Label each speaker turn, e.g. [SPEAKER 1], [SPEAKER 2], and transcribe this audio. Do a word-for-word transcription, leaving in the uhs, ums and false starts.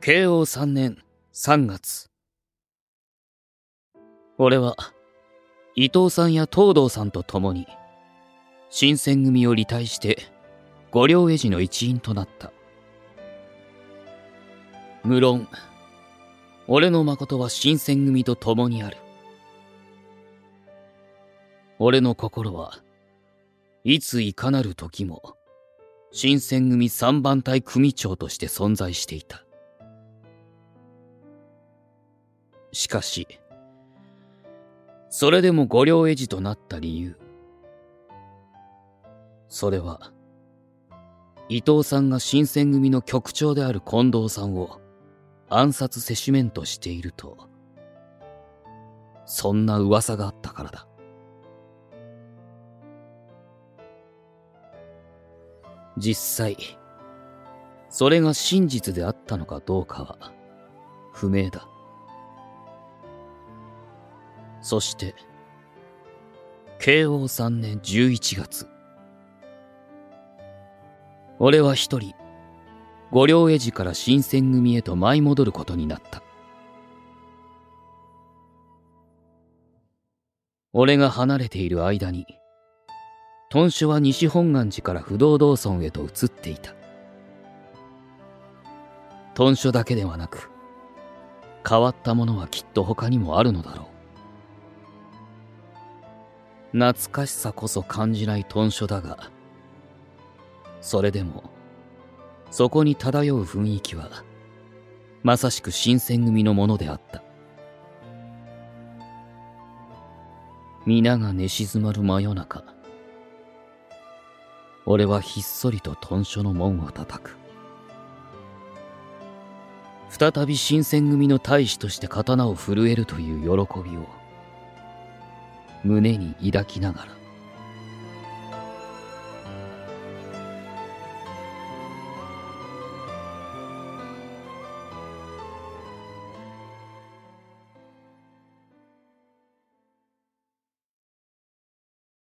[SPEAKER 1] 慶応さんねんさんがつ、俺は伊藤さんや東堂さんと共に新選組を離隊して御陵絵師の一員となった。無論俺の誠は新選組と共にある。俺の心はいついかなる時も新選組三番隊組長として存在していた。しかしそれでも御陵絵師となった理由、それは伊藤さんが新選組の局長である近藤さんを暗殺せしめんとしていると、そんな噂があったからだ。実際それが真実であったのかどうかは不明だ。そして慶応さんねんじゅういちがつ、俺は一人御陵絵師から新選組へと舞い戻ることになった。俺が離れている間に屯所は西本願寺から不動堂村へと移っていた。屯所だけではなく変わったものはきっと他にもあるのだろう。懐かしさこそ感じない屯所だが、それでもそこに漂う雰囲気はまさしく新選組のものであった。皆が寝静まる真夜中、俺はひっそりと屯所の門を叩く。再び新選組の大使として刀を震えるという喜びを胸に抱きながら。